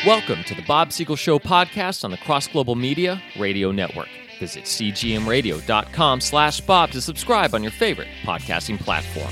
Welcome to the Bob Siegel Show podcast on the Cross Global Media Radio Network. Visit cgmradio.com/Bob to subscribe on your favorite podcasting platform.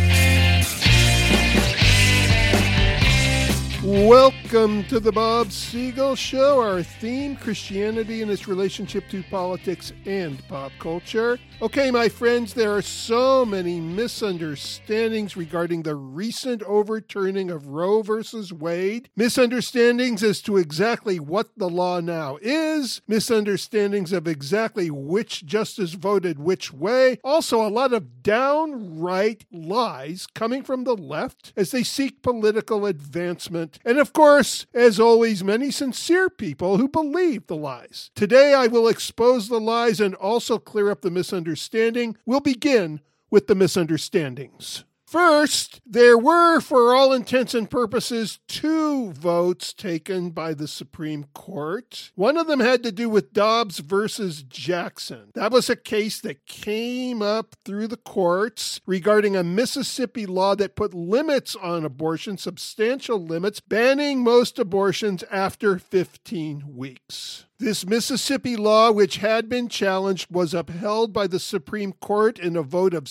Welcome to the Bob Siegel Show. Our theme, Christianity and its relationship to politics and pop culture. Okay, my friends, there are so many misunderstandings regarding the recent overturning of Roe versus Wade. Misunderstandings as to exactly what the law now is. Misunderstandings of exactly which justice voted which way. Also, a lot of downright lies coming from the left as they seek political advancement. And of course, as always, many sincere people who believe the lies. Today, I will expose the lies and also clear up the misunderstanding. We'll begin with the misunderstandings. First, there were, for all intents and purposes, 2 votes taken by the Supreme Court. One of them had to do with Dobbs versus Jackson. That was a case that came up through the courts regarding a Mississippi law that put limits on abortion, substantial limits, banning most abortions after 15 weeks. This Mississippi law, which had been challenged, was upheld by the Supreme Court in a vote of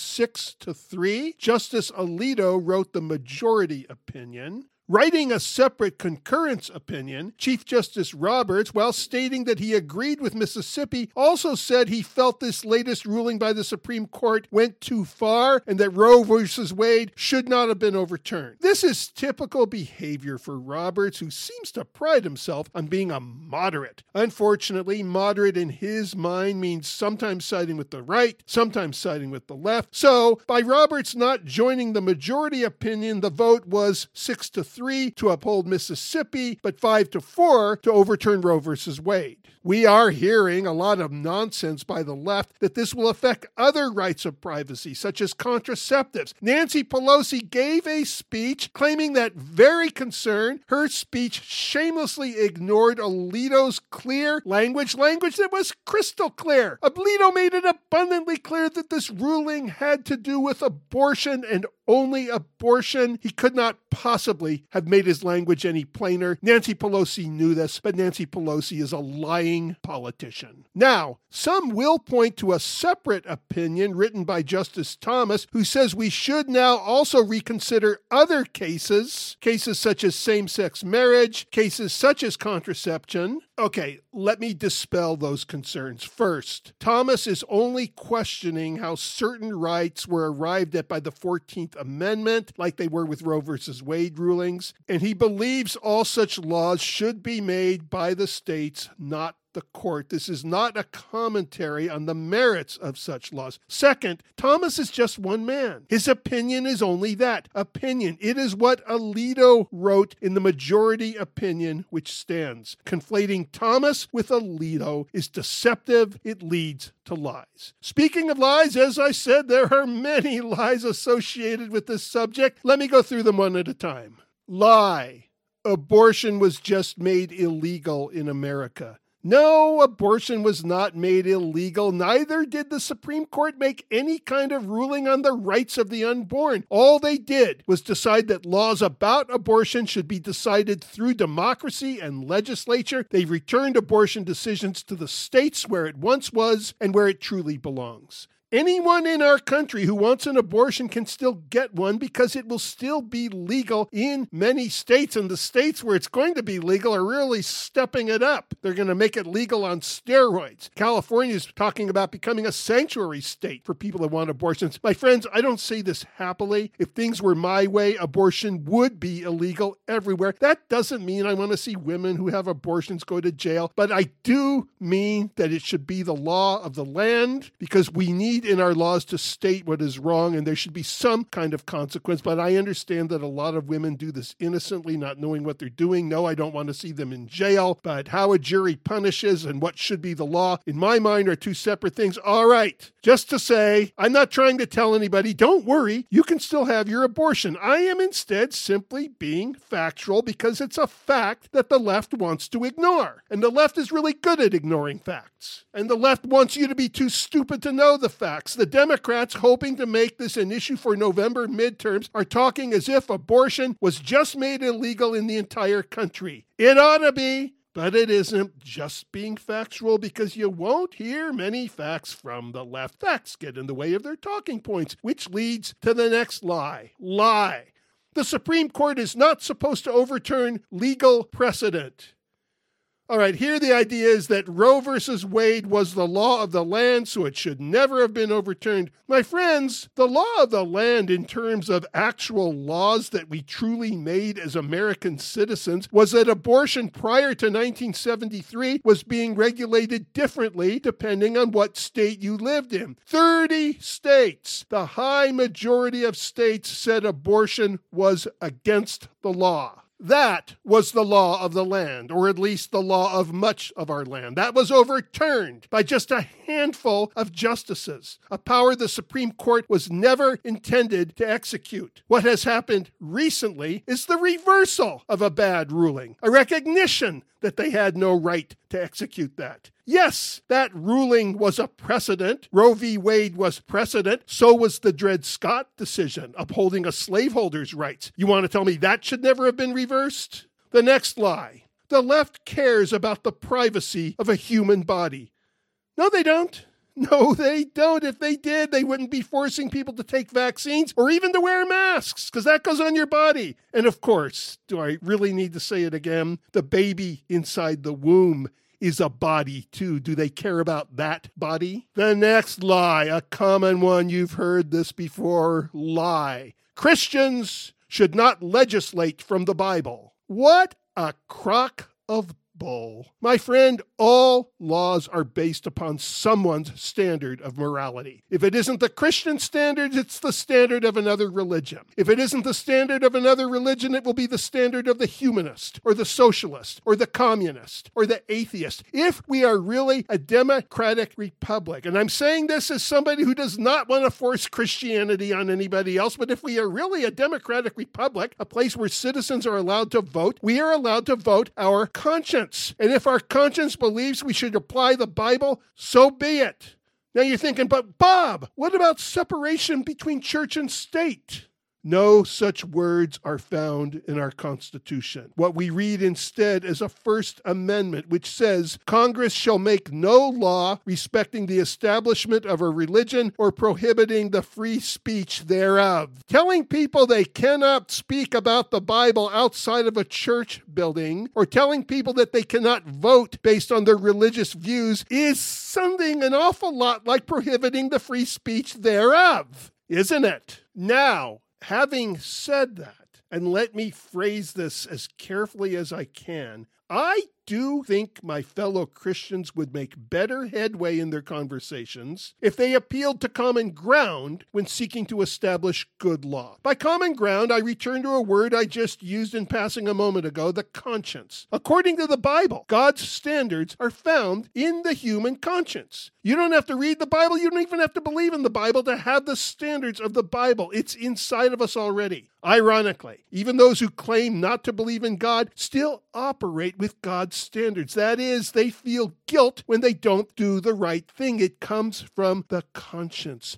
6-3. Justice Alito wrote the majority opinion. Writing a separate concurrence opinion, Chief Justice Roberts, while stating that he agreed with Mississippi, also said he felt this latest ruling by the Supreme Court went too far and that Roe versus Wade should not have been overturned. This is typical behavior for Roberts, who seems to pride himself on being a moderate. Unfortunately, moderate in his mind means sometimes siding with the right, sometimes siding with the left. So, by Roberts not joining the majority opinion, the vote was 6-3 to uphold Mississippi, but 5-4 to overturn Roe versus Wade. We are hearing a lot of nonsense by the left that this will affect other rights of privacy, such as contraceptives. Nancy Pelosi gave a speech claiming that very concern. Her speech shamelessly ignored Alito's clear language that was crystal clear. Alito made it abundantly clear that this ruling had to do with abortion and only abortion. He could not possibly have made his language any plainer. Nancy Pelosi knew this, but Nancy Pelosi is a lying politician. Now, some will point to a separate opinion written by Justice Thomas, who says we should now also reconsider other cases such as same-sex marriage, cases such as contraception. Okay, let me dispel those concerns. First, Thomas is only questioning how certain rights were arrived at by the 14th Amendment, like they were with Roe versus Wade rulings, and he believes all such laws should be made by the states, not the court. This is not a commentary on the merits of such laws. Second, Thomas is just one man. His opinion is only that, opinion. It is what Alito wrote in the majority opinion, which stands. Conflating Thomas with Alito is deceptive. It leads to lies. Speaking of lies, as I said, there are many lies associated with this subject. Let me go through them one at a time. Lie. Abortion was just made illegal in America. No, abortion was not made illegal. Neither did the Supreme Court make any kind of ruling on the rights of the unborn. All they did was decide that laws about abortion should be decided through democracy and legislature. They returned abortion decisions to the states where it once was and where it truly belongs. Anyone in our country who wants an abortion can still get one because it will still be legal in many states, and the states where it's going to be legal are really stepping it up. They're going to make it legal on steroids. California is talking about becoming a sanctuary state for people that want abortions. My friends, I don't say this happily. If things were my way, abortion would be illegal everywhere. That doesn't mean I want to see women who have abortions go to jail, but I do mean that it should be the law of the land, because we need in our laws to state what is wrong, and there should be some kind of consequence. But I understand that a lot of women do this innocently, not knowing what they're doing. No, I don't want to see them in jail, but how a jury punishes and what should be the law, in my mind, are 2 separate things. All right, just to say, I'm not trying to tell anybody, don't worry, you can still have your abortion. I am instead simply being factual because it's a fact that the left wants to ignore. And the left is really good at ignoring facts. And the left wants you to be too stupid to know the facts. facts. The Democrats, hoping to make this an issue for November midterms, are talking as if abortion was just made illegal in the entire country. It ought to be, but it isn't. Just being factual, because you won't hear many facts from the left. Facts get in the way of their talking points, which leads to the next lie. Lie. The Supreme Court is not supposed to overturn legal precedent. All right, here the idea is that Roe versus Wade was the law of the land, so it should never have been overturned. My friends, the law of the land in terms of actual laws that we truly made as American citizens was that abortion prior to 1973 was being regulated differently depending on what state you lived in. 30 states, the high majority of states, said abortion was against the law. That was the law of the land, or at least the law of much of our land. That was overturned by just a handful of justices, a power the Supreme Court was never intended to execute. What has happened recently is the reversal of a bad ruling, a recognition that they had no right to execute that. Yes, that ruling was a precedent. Roe v. Wade was precedent. So was the Dred Scott decision, upholding a slaveholder's rights. You want to tell me that should never have been reversed? The next lie. The left cares about the privacy of a human body. No, they don't. No, they don't. If they did, they wouldn't be forcing people to take vaccines or even to wear masks, because that goes on your body. And of course, do I really need to say it again? The baby inside the womb is a body too. Do they care about that body? The next lie, a common one, you've heard this before, lie. Christians should not legislate from the Bible. What a crock of bull. My friend, all laws are based upon someone's standard of morality. If it isn't the Christian standard, it's the standard of another religion. If it isn't the standard of another religion, it will be the standard of the humanist, or the socialist, or the communist, or the atheist. If we are really a democratic republic, and I'm saying this as somebody who does not want to force Christianity on anybody else, but if we are really a democratic republic, a place where citizens are allowed to vote, we are allowed to vote our conscience. And if our conscience believes we should apply the Bible, so be it. Now you're thinking, but Bob, what about separation between church and state? No such words are found in our Constitution. What we read instead is a First Amendment, which says, Congress shall make no law respecting the establishment of a religion or prohibiting the free speech thereof. Telling people they cannot speak about the Bible outside of a church building, or telling people that they cannot vote based on their religious views, is sounding an awful lot like prohibiting the free speech thereof, isn't it? Now, having said that, and let me phrase this as carefully as I can, I do think my fellow Christians would make better headway in their conversations if they appealed to common ground when seeking to establish good law. By common ground, I return to a word I just used in passing a moment ago, the conscience. According to the Bible, God's standards are found in the human conscience. You don't have to read the Bible. You don't even have to believe in the Bible to have the standards of the Bible. It's inside of us already. Ironically, even those who claim not to believe in God still operate with God's standards. That is, they feel guilt when they don't do the right thing. It comes from the conscience,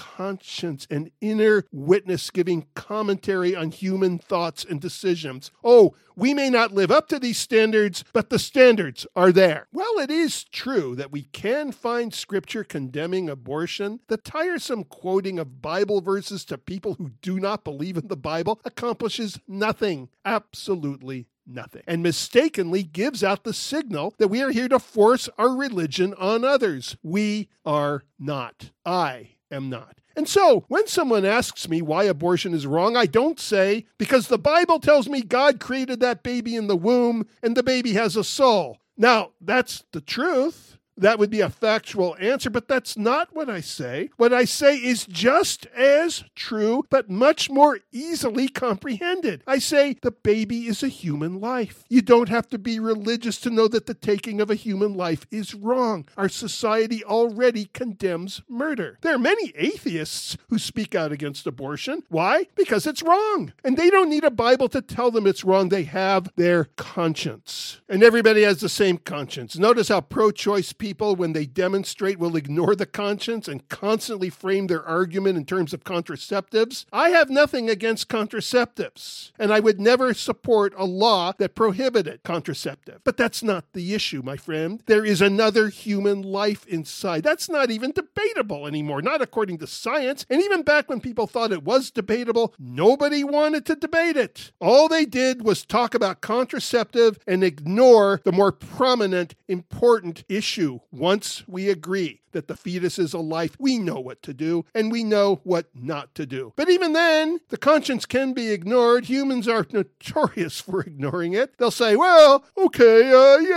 an inner witness giving commentary on human thoughts and decisions. Oh, we may not live up to these standards, but the standards are there. Well, it is true that we can find scripture condemning abortion. The tiresome quoting of Bible verses to people who do not believe in the Bible accomplishes nothing, absolutely nothing, and mistakenly gives out the signal that we are here to force our religion on others. We are not. I am not. And so, when someone asks me why abortion is wrong, I don't say, because the Bible tells me God created that baby in the womb and the baby has a soul. Now, that's the truth. That would be a factual answer, but that's not what I say. What I say is just as true, but much more easily comprehended. I say the baby is a human life. You don't have to be religious to know that the taking of a human life is wrong. Our society already condemns murder. There are many atheists who speak out against abortion. Why? Because it's wrong. And they don't need a Bible to tell them it's wrong. They have their conscience. And everybody has the same conscience. Notice how pro-choice people, when they demonstrate, will ignore the conscience and constantly frame their argument in terms of contraceptives. I have nothing against contraceptives, and I would never support a law that prohibited contraceptive. But that's not the issue, my friend. There is another human life inside. That's not even debatable anymore, not according to science. And even back when people thought it was debatable, nobody wanted to debate it. All they did was talk about contraceptive and ignore the more prominent, important issue. Once we agree that the fetus is a life, we know what to do, and we know what not to do. But even then, the conscience can be ignored. Humans are notorious for ignoring it. They'll say, well, okay,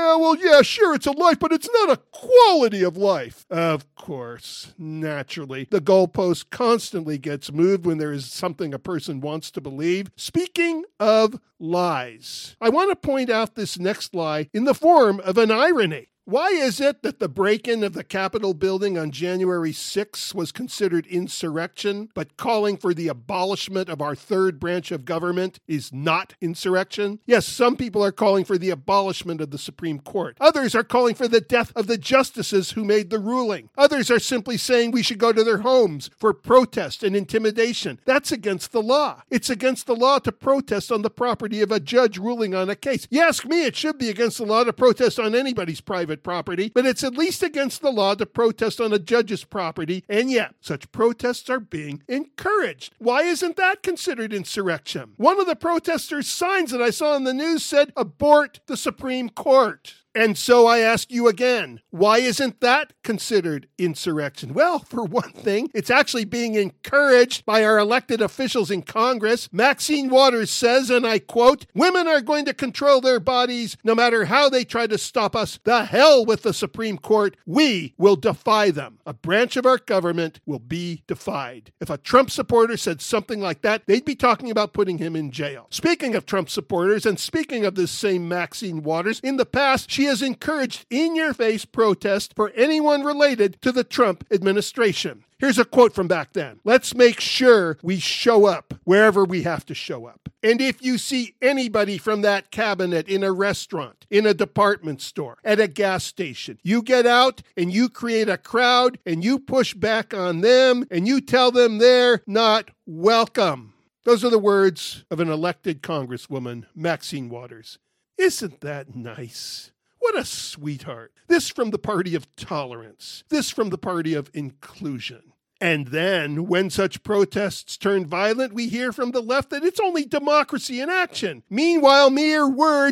sure, it's a life, but it's not a quality of life. Of course, naturally, the goalpost constantly gets moved when there is something a person wants to believe. Speaking of lies, I want to point out this next lie in the form of an irony. Why is it that the break-in of the Capitol building on January 6th was considered insurrection, but calling for the abolishment of our third branch of government is not insurrection? Yes, some people are calling for the abolishment of the Supreme Court. Others are calling for the death of the justices who made the ruling. Others are simply saying we should go to their homes for protest and intimidation. That's against the law. It's against the law to protest on the property of a judge ruling on a case. You ask me, it should be against the law to protest on anybody's private property, but it's at least against the law to protest on a judge's property, and yet such protests are being encouraged. Why isn't that considered insurrection? One of the protesters' signs that I saw in the news said, "Abort the Supreme Court." And so I ask you again, why isn't that considered insurrection? Well, for one thing, it's actually being encouraged by our elected officials in Congress. Maxine Waters says, and I quote, "Women are going to control their bodies no matter how they try to stop us. The hell with the Supreme Court. We will defy them. A branch of our government will be defied." If a Trump supporter said something like that, they'd be talking about putting him in jail. Speaking of Trump supporters, and speaking of this same Maxine Waters, in the past, she has encouraged in-your-face protest for anyone related to the Trump administration. Here's a quote from back then. "Let's make sure we show up wherever we have to show up. And if you see anybody from that cabinet in a restaurant, in a department store, at a gas station, you get out and you create a crowd and you push back on them and you tell them they're not welcome." Those are the words of an elected Congresswoman, Maxine Waters. Isn't that nice? What a sweetheart. This from the party of tolerance. This from the party of inclusion. And then, when such protests turn violent, we hear from the left that it's only democracy in action. Meanwhile, mere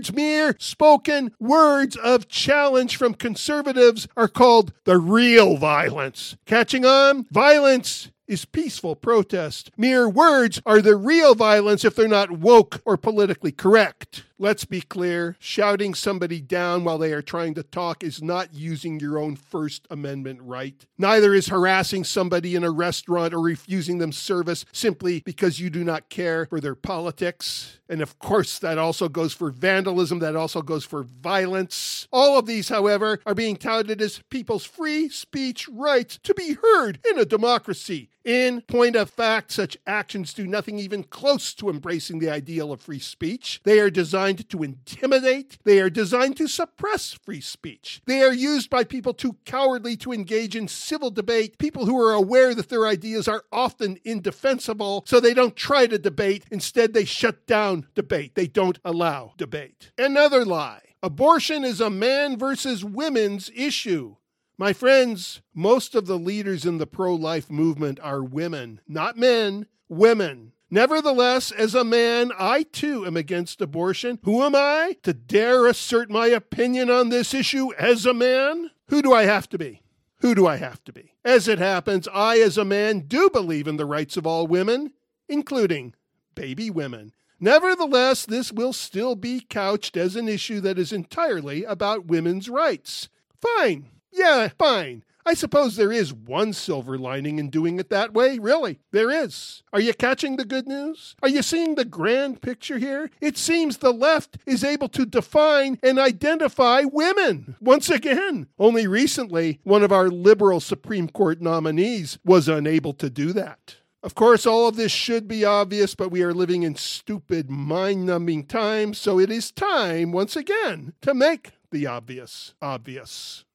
spoken words of challenge from conservatives are called the real violence. Catching on? Violence is peaceful protest. Mere words are the real violence if they're not woke or politically correct. Let's be clear, shouting somebody down while they are trying to talk is not using your own First Amendment right. Neither is harassing somebody in a restaurant or refusing them service simply because you do not care for their politics. And of course, that also goes for vandalism, that also goes for violence. All of these, however, are being touted as people's free speech rights to be heard in a democracy. In point of fact, such actions do nothing even close to embracing the ideal of free speech. They are designed to intimidate. They are designed to suppress free speech. They are used by people too cowardly to engage in civil debate, people who are aware that their ideas are often indefensible, so they don't try to debate. Instead, they shut down debate. They don't allow debate. Another lie. Abortion is a man versus women's issue. My friends, most of the leaders in the pro-life movement are women, not men, women. Nevertheless, as a man, I too am against abortion. Who am I to dare assert my opinion on this issue as a man? Who do I have to be? Who do I have to be? As it happens, I as a man do believe in the rights of all women, including baby women. Nevertheless, this will still be couched as an issue that is entirely about women's rights. Fine. Yeah, fine. I suppose there is one silver lining in doing it that way. Really, there is. Are you catching the good news? Are you seeing the grand picture here? It seems the left is able to define and identify women once again. Only recently, one of our liberal Supreme Court nominees was unable to do that. Of course, all of this should be obvious, but we are living in stupid, mind-numbing times, so it is time, once again, to make the obvious obvious.